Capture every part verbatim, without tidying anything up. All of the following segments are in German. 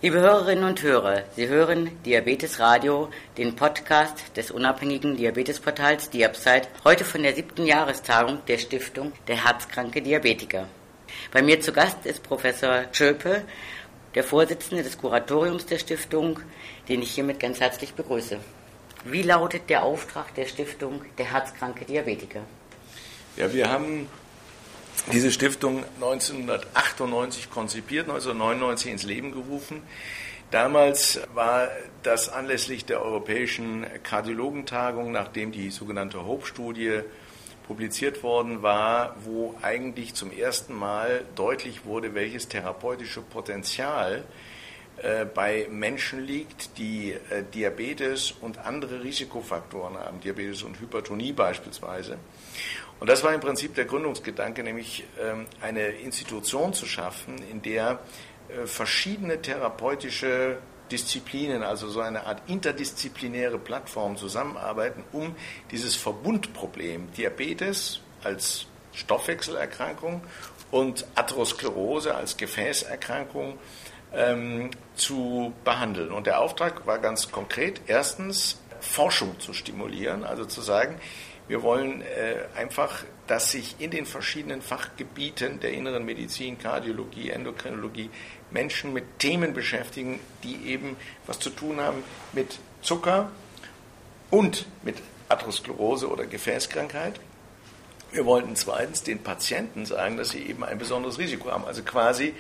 Liebe Hörerinnen und Hörer, Sie hören Diabetes Radio, den Podcast des unabhängigen Diabetesportals Diabsite, heute von der siebten Jahrestagung der Stiftung der Herzkranke Diabetiker. Bei mir zu Gast ist Professor Schöpe, der Vorsitzende des Kuratoriums der Stiftung, den ich hiermit ganz herzlich begrüße. Wie lautet der Auftrag der Stiftung der Herzkranke Diabetiker? Ja, wir haben diese Stiftung neunzehnhundertachtundneunzig konzipiert, neunzehnhundertneunundneunzig ins Leben gerufen. Damals war das anlässlich der Europäischen Kardiologentagung, nachdem die sogenannte HOPE-Studie publiziert worden war, wo eigentlich zum ersten Mal deutlich wurde, welches therapeutische Potenzial äh, bei Menschen liegt, die äh, Diabetes und andere Risikofaktoren haben, Diabetes und Hypertonie beispielsweise. Und das war im Prinzip der Gründungsgedanke, nämlich ähm, eine Institution zu schaffen, in der äh, verschiedene therapeutische Disziplinen, also so eine Art interdisziplinäre Plattform zusammenarbeiten, um dieses Verbundproblem Diabetes als Stoffwechselerkrankung und Atherosklerose als Gefäßerkrankung ähm, zu behandeln. Und der Auftrag war ganz konkret, erstens Forschung zu stimulieren, also zu sagen, wir wollen äh, einfach, dass sich in den verschiedenen Fachgebieten der inneren Medizin, Kardiologie, Endokrinologie Menschen mit Themen beschäftigen, die eben was zu tun haben mit Zucker und mit Atherosklerose oder Gefäßkrankheit. Wir wollten zweitens den Patienten sagen, dass sie eben ein besonderes Risiko haben. Also quasi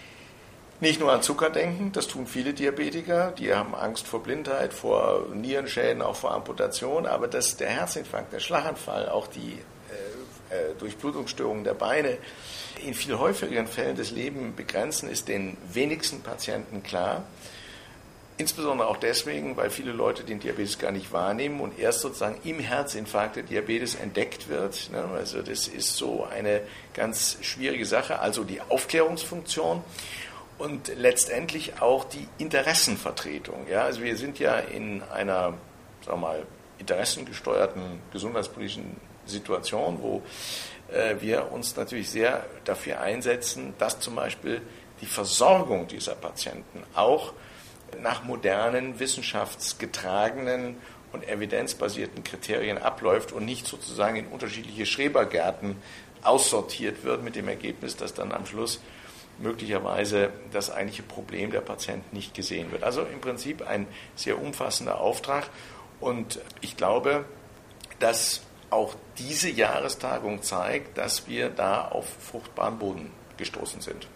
nicht nur an Zucker denken, das tun viele Diabetiker, die haben Angst vor Blindheit, vor Nierenschäden, auch vor Amputation, aber dass der Herzinfarkt, der Schlaganfall, auch die äh, Durchblutungsstörungen der Beine in viel häufigeren Fällen das Leben begrenzen, ist den wenigsten Patienten klar. Insbesondere auch deswegen, weil viele Leute den Diabetes gar nicht wahrnehmen und erst sozusagen im Herzinfarkt der Diabetes entdeckt wird. Also das ist so eine ganz schwierige Sache, also die Aufklärungsfunktion. Und letztendlich auch die Interessenvertretung. Ja, also wir sind ja in einer, sagen wir mal, interessengesteuerten gesundheitspolitischen Situation, wo äh, wir uns natürlich sehr dafür einsetzen, dass zum Beispiel die Versorgung dieser Patienten auch nach modernen, wissenschaftsgetragenen und evidenzbasierten Kriterien abläuft und nicht sozusagen in unterschiedliche Schrebergärten aussortiert wird, mit dem Ergebnis, dass dann am Schluss möglicherweise das eigentliche Problem der Patienten nicht gesehen wird. Also im Prinzip ein sehr umfassender Auftrag und ich glaube, dass auch diese Jahrestagung zeigt, dass wir da auf fruchtbaren Boden gestoßen sind.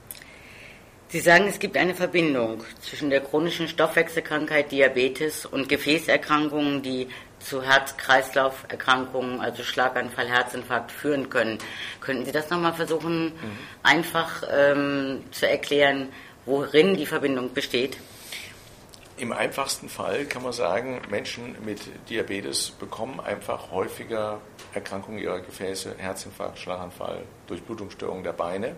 Sie sagen, es gibt eine Verbindung zwischen der chronischen Stoffwechselkrankheit Diabetes und Gefäßerkrankungen, die zu Herz-Kreislauf-Erkrankungen, also Schlaganfall, Herzinfarkt führen können. Könnten Sie das nochmal versuchen, mhm. einfach ähm, zu erklären, worin die Verbindung besteht? Im einfachsten Fall kann man sagen, Menschen mit Diabetes bekommen einfach häufiger Erkrankungen ihrer Gefäße, Herzinfarkt, Schlaganfall, Durchblutungsstörungen der Beine.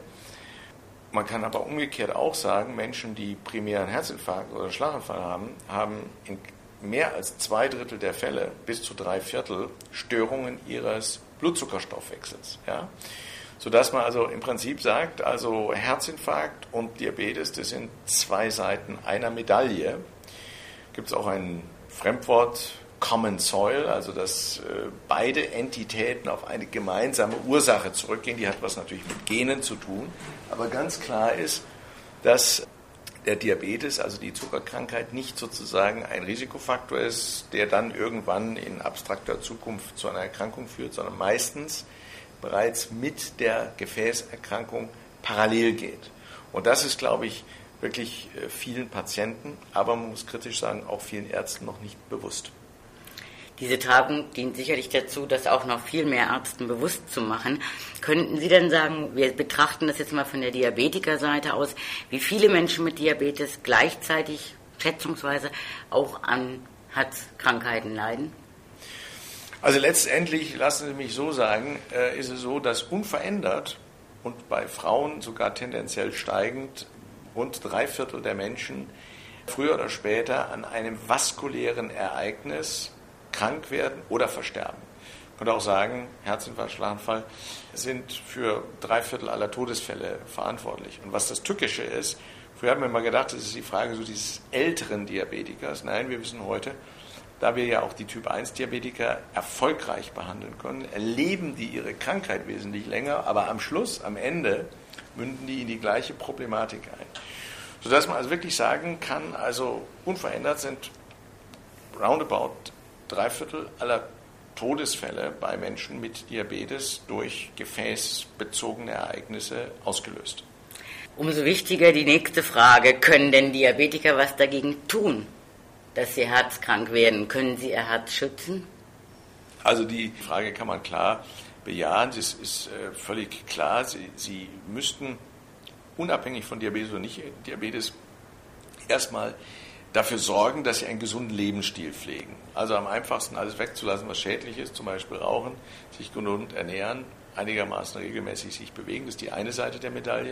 Man kann aber umgekehrt auch sagen, Menschen, die primären Herzinfarkt oder Schlaganfall haben, haben in mehr als zwei Drittel der Fälle, bis zu drei Viertel, Störungen ihres Blutzuckerstoffwechsels. Ja? Sodass man also im Prinzip sagt, also Herzinfarkt und Diabetes, das sind zwei Seiten einer Medaille. Gibt es auch ein Fremdwort, Common Soil, also dass äh, beide Entitäten auf eine gemeinsame Ursache zurückgehen. Die hat was natürlich mit Genen zu tun. Aber ganz klar ist, dass der Diabetes, also die Zuckerkrankheit, nicht sozusagen ein Risikofaktor ist, der dann irgendwann in abstrakter Zukunft zu einer Erkrankung führt, sondern meistens bereits mit der Gefäßerkrankung parallel geht. Und das ist, glaube ich, wirklich vielen Patienten, aber man muss kritisch sagen, auch vielen Ärzten noch nicht bewusst. Diese Tagung dient sicherlich dazu, das auch noch viel mehr Ärzten bewusst zu machen. Könnten Sie denn sagen, wir betrachten das jetzt mal von der Diabetikerseite aus, wie viele Menschen mit Diabetes gleichzeitig schätzungsweise auch an Herzkrankheiten leiden? Also letztendlich, lassen Sie mich so sagen, ist es so, dass unverändert und bei Frauen sogar tendenziell steigend rund drei Viertel der Menschen früher oder später an einem vaskulären Ereignis krank werden oder versterben. Man könnte auch sagen, Herzinfarkt, Schlaganfall sind für drei Viertel aller Todesfälle verantwortlich. Und was das Tückische ist, Früher hat man immer gedacht, das ist die Frage so dieses älteren Diabetikers. Nein, wir wissen heute, da wir ja auch die Typ eins Diabetiker erfolgreich behandeln können, erleben die ihre Krankheit wesentlich länger, aber am Schluss, am Ende, münden die in die gleiche Problematik ein. Sodass man also wirklich sagen kann, also unverändert sind roundabout drei Viertel aller Todesfälle bei Menschen mit Diabetes durch gefäßbezogene Ereignisse ausgelöst. Umso wichtiger die nächste Frage, können denn Diabetiker was dagegen tun, dass sie herzkrank werden? Können sie ihr Herz schützen? Also die Frage kann man klar bejahen, es ist äh, völlig klar, sie, sie müssten unabhängig von Diabetes oder nicht Diabetes erstmal dafür sorgen, dass sie einen gesunden Lebensstil pflegen. Also am einfachsten alles wegzulassen, was schädlich ist, zum Beispiel rauchen, sich gesund ernähren, einigermaßen regelmäßig sich bewegen, das ist die eine Seite der Medaille.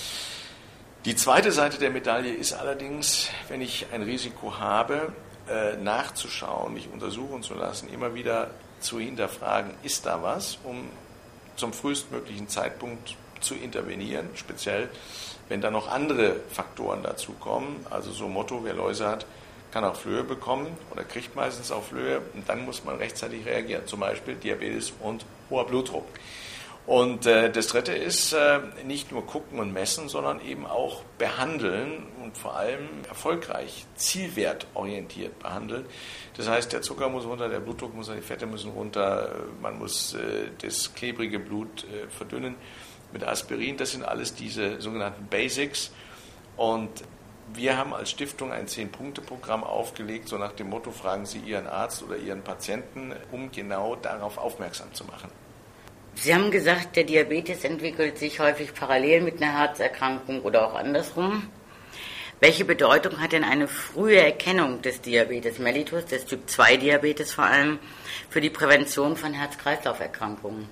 Die zweite Seite der Medaille ist allerdings, wenn ich ein Risiko habe, äh, nachzuschauen, mich untersuchen zu lassen, immer wieder zu hinterfragen, ist da was, um zum frühestmöglichen Zeitpunkt zu intervenieren, speziell wenn da noch andere Faktoren dazukommen. Also so Motto, wer Läuse hat, kann auch Flöhe bekommen oder kriegt meistens auch Flöhe und dann muss man rechtzeitig reagieren, zum Beispiel Diabetes und hoher Blutdruck. Und äh, das Dritte ist, äh, nicht nur gucken und messen, sondern eben auch behandeln und vor allem erfolgreich, zielwertorientiert behandeln. Das heißt, der Zucker muss runter, der Blutdruck muss runter, die Fette müssen runter, man muss äh, das klebrige Blut äh, verdünnen mit Aspirin. Das sind alles diese sogenannten Basics. Und wir haben als Stiftung ein Zehn-Punkte-Programm aufgelegt, so nach dem Motto, fragen Sie Ihren Arzt oder Ihren Patienten, um genau darauf aufmerksam zu machen. Sie haben gesagt, der Diabetes entwickelt sich häufig parallel mit einer Herzerkrankung oder auch andersrum. Welche Bedeutung hat denn eine frühe Erkennung des Diabetes mellitus, des Typ zwei Diabetes vor allem, für die Prävention von Herz-Kreislauf-Erkrankungen?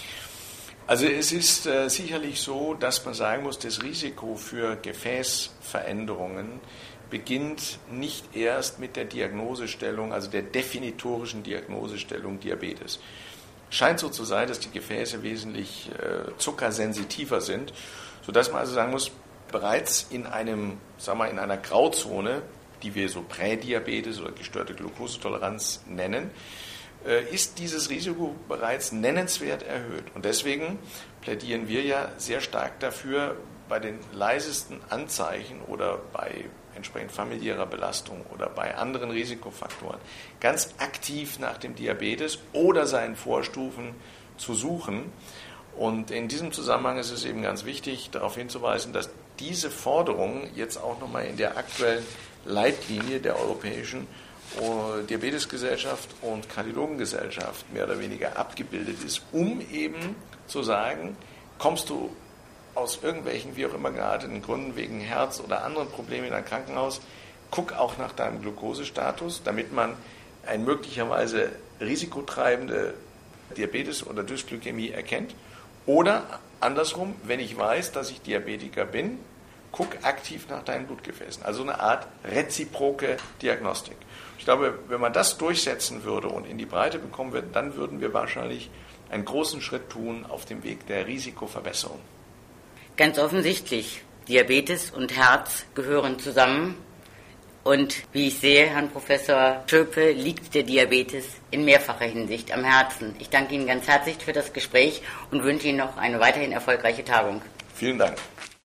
Also es ist äh, sicherlich so, dass man sagen muss, das Risiko für Gefäßveränderungen beginnt nicht erst mit der Diagnosestellung, also der definitorischen Diagnosestellung Diabetes. Scheint so zu sein, dass die Gefäße wesentlich äh, zuckersensitiver sind, sodass man also sagen muss, bereits in einem, sagen wir, in einer Grauzone, die wir so Prädiabetes oder gestörte Glukosetoleranz nennen, äh, ist dieses Risiko bereits nennenswert erhöht. Und deswegen plädieren wir ja sehr stark dafür, bei den leisesten Anzeichen oder bei entsprechend familiärer Belastung oder bei anderen Risikofaktoren ganz aktiv nach dem Diabetes oder seinen Vorstufen zu suchen. Und in diesem Zusammenhang ist es eben ganz wichtig, darauf hinzuweisen, dass diese Forderung jetzt auch nochmal in der aktuellen Leitlinie der Europäischen Diabetesgesellschaft und Kardiologengesellschaft mehr oder weniger abgebildet ist, um eben zu sagen, kommst du aus irgendwelchen, wie auch immer gearteten Gründen, wegen Herz oder anderen Problemen in ein Krankenhaus, guck auch nach deinem Glukosestatus, damit man eine möglicherweise risikotreibende Diabetes oder Dysglykämie erkennt. Oder andersrum, wenn ich weiß, dass ich Diabetiker bin, guck aktiv nach deinen Blutgefäßen. Also eine Art reziproke Diagnostik. Ich glaube, wenn man das durchsetzen würde und in die Breite bekommen würde, dann würden wir wahrscheinlich einen großen Schritt tun auf dem Weg der Risikoverbesserung. Ganz offensichtlich, Diabetes und Herz gehören zusammen. Und wie ich sehe, Herrn Professor Schöpe, liegt der Diabetes in mehrfacher Hinsicht am Herzen. Ich danke Ihnen ganz herzlich für das Gespräch und wünsche Ihnen noch eine weiterhin erfolgreiche Tagung. Vielen Dank.